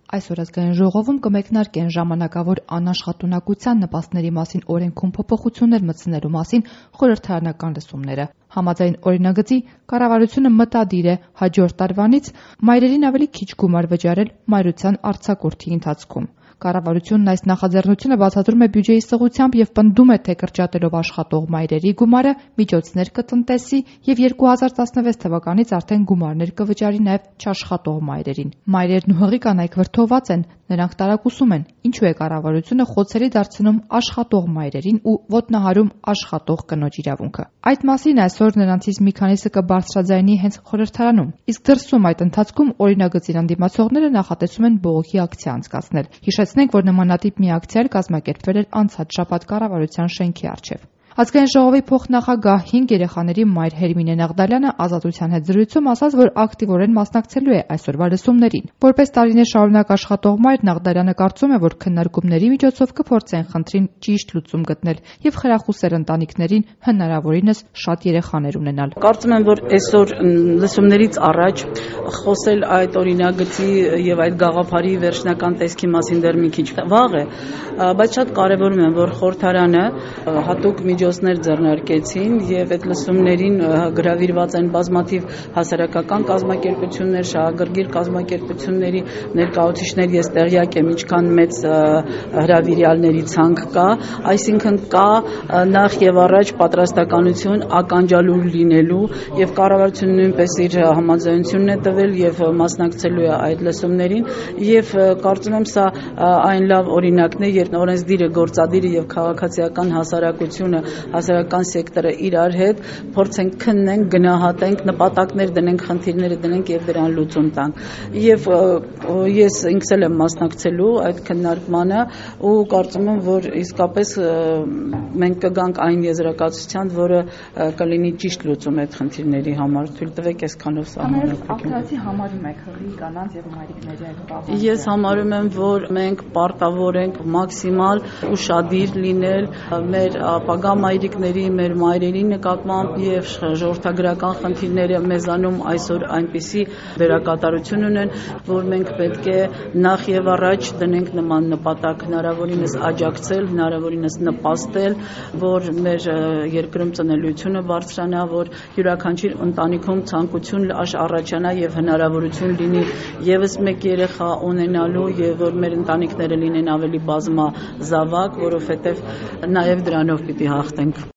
Այսօր ազգային ժողովում կմեկնարկեն ժամանակավոր անաշխատունակության նպաստների մասին օրենքում փոփոխություններ մտցնելու մասին խորհրդարանական լսումները։ Համաձայն օրինագծի կառավարությունը մտադիր է հաջորդ տարվանից մայրերին ավելի քիչ գումար վճարել մայրության արձակուրդի ընթացքում։ Կառավարությունն այս նախաձեռնությունը բացատրում է բյուջեի սղությամբ եւ պնդում է, թե կրճատելով աշխատող մայրերի գումարը միջոցներ կտնտեսի եւ 2016 թվականից արդեն գումարներ կվճարի նաեւ չաշխատող մայրերին։ Մայրերն ու հղի կանայք վրդովված են, նրանք տարակուսում են, ինչու է կառավարությունը խոցելի դարձնում աշխատող մայրերին ու ոտնահարում աշխատող կնոջ իրավունքը։ Այդ մասին այսօր նրանցից մի քանիսը կբարձրաձայնի հենց խորհրդարանում, իսկ դրսում այդ ընթացքում օրինագծին անդիմացողները նախատեսում են բողոքի ակցիա անցկացնել։ Հիշեցնենք, որ նմանատիպ մի ակցիա կազմակերպվել էր անցած շաբաթ կառավարության շենքի առջև։ Ազգային ժողովի փոխնախագահ 5 երեխաների մայր Հերմինե Նաղդալյանը Ազատության հետ զրույցում ասաց, որ ակտիվորեն մասնակցելու է այսօրվա լսումներին։ Որպես տարիներ շարունակ աշխատող մայր Նաղդալյանը կարծում է, որ քննարկումների միջոցով կփորձեն խնդրին ճիշտ լուծում գտնել եւ խրախուսել ընտանիքներին հնարավորինս շատ երեխաներ ունենալ։ Կարծում եմ, որ այսօր լսումներից առաջ խոսել այդ օրինագծի եւ այդ գաղափարի վերջնական տեսքի մասին դեռ մի քիչ վաղ է, բայց շատ կարեւորում եմ, որ խորհրդարանը հատուկ միջոցներ ձեռնարկեցին եւ այդ լսումներին գրավիրված են բազմաթիվ հասարակական կազմակերպություններ, շահագրգիռ կազմակերպությունների ներկայացուցիչներ, ես տեղյակ եմ ինչքան մեծ հրավիրյալների ցանկ կա, այսինքն կա նախ եւ առաջ պատրաստականություն ականջալուր լինելու եւ կառավարությունը նույնպես իր համաձայնությունն է տվել եւ մասնակցելու է այդ լսումներին եւ կարծում եմ սա այն լավ օրինակն է, երբ օրենսդիրը, գործադիրը եւ քաղաքացիական հասարակությունը հասարակական սեկտորը իրար հետ փորձենք քննենք, գնահատենք, նպատակներ դնենք, խնդիրները դնենք եւ դրան լուծում տանք։ Եվ ես ինքս էլ եմ մասնակցելու այդ քննարկմանը ու կարծում եմ, որ իսկապես մենք կգանք այն եզրակացության, որը կլինի ճիշտ լուծում այդ խնդիրների համար։ Թույլ տվեք այսքանով Ակտիվացի համարում եք հղի կանանց եւ մայրիկների այդ բաղադրությունը։ Ես համարում եմ, որ մենք պարտավոր ենք մաքսիմալ ուշադիր լինել մեր ապագա մայրիկների, մեր մայրերի նկատմամբ եւ ժողովրդագրական խնդիրները մեզանում այսօր այնպիսի դերակատարություն ունեն, որ մենք պետք է նախ եւ առաջ դնենք նման նպատակ, հնարավորինս աջակցել, հնարավորինս նպաստել, որ մեր երկրում ծնելիությունը բարձրանա, որ յուրաքանչյուր ընտանիքում ցանկություն առաջանա եւ հնարավորություն լինի եւս մեկ երեխա ունենալու եւ որ մեր ընտանիքները լինեն ավելի բազմազավակ, որովհետեւ նաեւ դրանով պիտի հաղթենք։